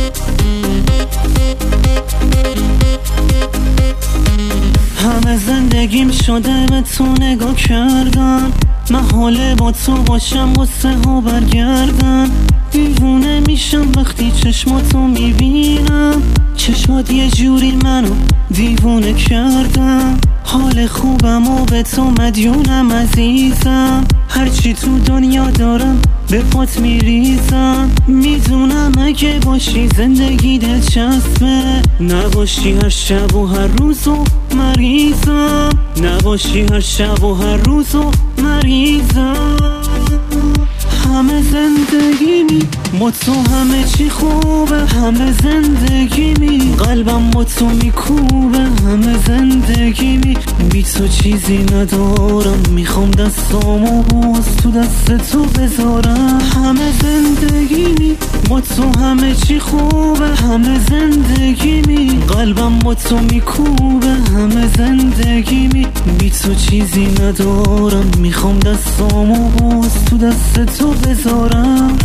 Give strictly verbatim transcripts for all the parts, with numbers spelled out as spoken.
همه زندگیم شده به تو نگاه کردن، محاله با تو باشم واسه ها برگردن. دیوونه میشم وقتی چشماتو میبینم، چشمات یه جوری منو دیوونه کردم. حال خوبم و به تو مدیونم عزیزم، هرچی تو دنیا دارم به پات میریزم. میدونم اگه باشی زندگی دلچسبه، نباشی هر شب و هر روز و مریضم، نباشی هر شب و هر روز و مریضم. همه زندگیمی با تو همه چی خوبه، همه زندگیمی قلبم با تو میکوبه. همه زندگیمی بی تو چیزی ندارم، میخوام دستامو باز تو دست تو بذارم. همه زندگیمی با تو همه چی خوبه، همه زندگیمی قلبم با تو میکوبه. همه زندگیمی بی تو چیزی ندارم، میخوام دستامو باز تو دست تو بذارم.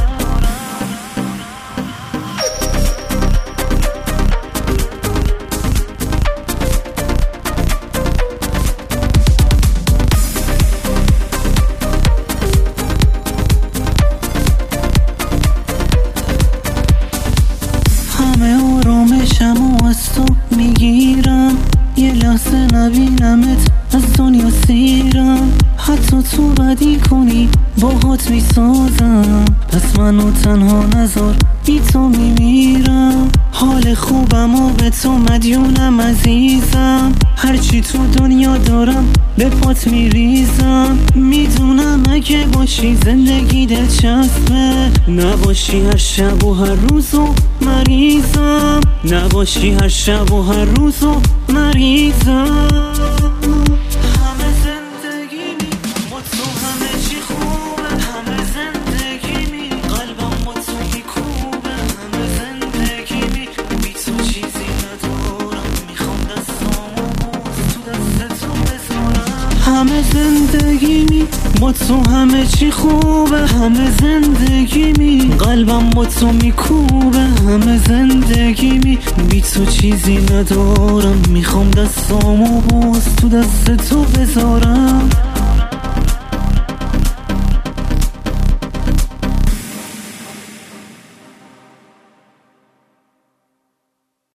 همه آرامشم و از تو میگیرم، یه لحظه نبینمت از دنیا سیرم. حتی تو بدی کنی باهات میسازم، پس منو تنها نذار بی تو میمیرم. حال خوبم و به تو مدیونم عزیزم، هرچی تو دنیا دارم به پات میریزم. میدونم اگه باشی زندگی دلچسبه، نباشی هر شب و هر روز و مریضم، نباشی هر شب و هر روز و مریضم. همه زندگیمی با تو همه چی خوبه، همه زندگیمی قلبم با تو میکوبه. همه زندگیمی بی تو چیزی ندارم، میخوام دستامو باز تو دست تو بذارم. همه زندگیمی با تو همه چی خوبه، همه زندگیمی قلبم با تو میکوبه. همه زندگیمی بی تو چیزی ندارم، میخوام دستامو باز تو دست تو بذارم.